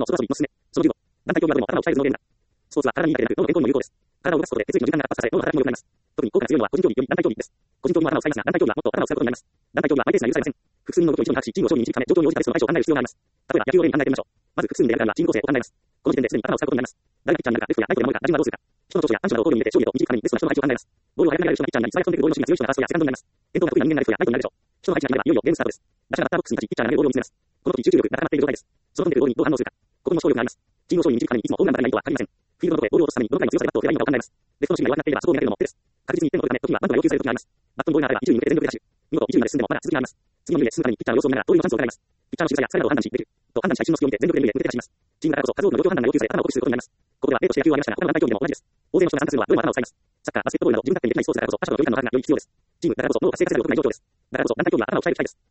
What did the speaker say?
外遊びのすすめ。その15、団体競技はどれも頭を鍛える頭脳ゲームだ。スポーツは体にいいだけでなく、脳の健康にも有効です。体を動かすことで血液の循環が活発され、脳の働きも良くなります。特に効果が強いのは個人競技より団体競技です。個人競技も頭を使いますが、団体競技はもっと頭を使うことになります。団体競技はマイペースが許されません。複数人の動きを一度に把握し、チームを勝利に導くため、状況に応じたレースの対処を考える必要があります。例えば野球を例に考えてみましょう。まず複数人でやる場合はチーム構成を考えます。この時点ですでに頭を使うことになります。誰がピッチャーになるか、レフトやライトで守るか、打順はどうするか。人の長所や短所などを考慮に入れて勝利へと導くためにベストな人の配置を考えます。ボールを早く投げられる人がピッチャーになり、素早く飛んでくるボールの芯が強い人がファーストやセカンドになります。転倒が得意な人間がレフトやライトになるでしょう。人の配置が決まればいよいよゲームスタートです。打者がバッターボックスに立ち、ピッチャーが投げるボールを見つめます。この時集中力が高まっている状態です。その飛んでくるボールにどう反応するか。ここにも勝力があります。チームを勝利に導くためにいつもホームランばかりがいいとは限りません。フィールドのどこでボールを落とすためにどのくらいの強さでバットを振ればいいのかを考えます。レフトの守備が弱くなっていればそこを見なければも手です。確実に1点を取るため時にはバントが要求される時があります。バットのボールがあれば一塁に向けて全力でダッシュ。見事一塁まで進んでもまだ続きがあります。次の塁へ進むためにピッチャーの様子を見ながら盗塁のチャンスを伺います。ピッチャーの仕草やサイドを判断し、できると判断した一瞬の隙を見て全力で塁へ向けて走ります。チームだからこそ数多くの状況判断が要求され頭を酷使することになります。ここでは例として野球を挙げましたが、他の団体競技でも同じです。大勢の人が参加するのはどれも頭を使います。サッカー、バスケットボールなど自分勝手にできないスポーツだからこそ他者との距離感の把握がより必要です。チームだからこそ脳を活性化させることが重要です。だからこそ団体競技は頭を鍛える機会です。